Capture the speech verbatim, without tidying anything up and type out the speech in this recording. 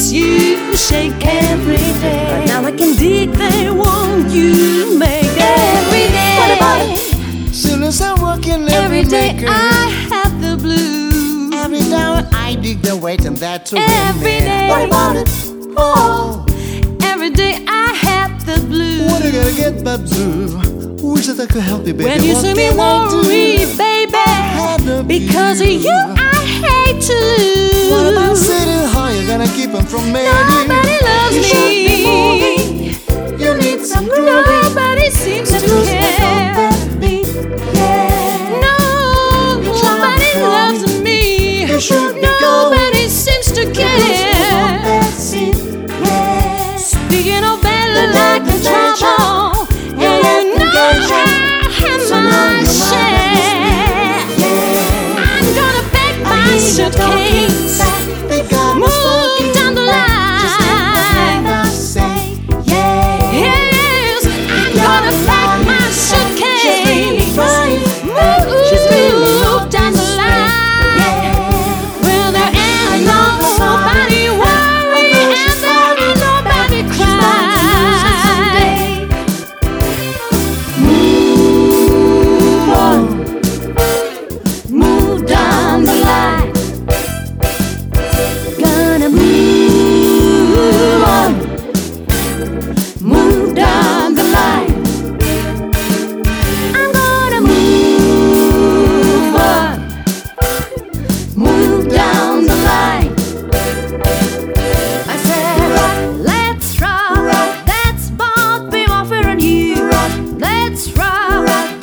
makes you shake every day. Now I can dig the one you make every day. What about it? Soon as I'm working Every every day maker. I have the blues. Every time I dig the weight and that's a Every win. day. What about it? Oh, Every day I have the blues. what are you gonna get, Babzoo? Wish that I could help you, baby. When you What see me can I do? worry, had to baby, be because of you. you I hate to lose. What about sitting high? You're gonna keep him from me. Nobody loves You should be me. moving. You need some grooving. Nobody seems to Just care. don't be, yeah. No, You try nobody for loves me. me. You should be Nobody seems to care. That's it, yeah. Speaking of bad The luck and danger. trouble, You and let you the know danger. I have So now my you're my share. yeah. I'm gonna pack I my hear you suitcase, talking, they got us move talking. down the Just let the line. man I say, yeah. Yes, I'm gonna pack my suitcase, She's really trying. move She's really not down the line. Yeah. Well, there ain't nobody worry and there ain't nobody cry. Move on, move down the line. Gonna move on, move down the line. I'm gonna move on, move down the line. I said, let's rock, that's what we're offering you. Let's rock.